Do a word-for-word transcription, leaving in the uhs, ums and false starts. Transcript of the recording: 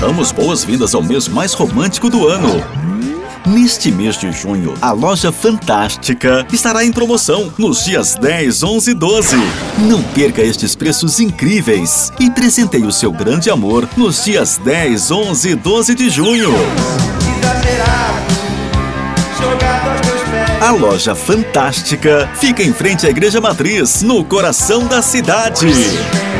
damos boas-vindas ao mês mais romântico do ano. Neste mês de junho, a Loja Fantástica estará em promoção nos dias dez, onze e doze. Não perca estes preços incríveis e presenteie o seu grande amor nos dias dez, onze e doze de junho. A Loja Fantástica fica em frente à Igreja Matriz, no coração da cidade.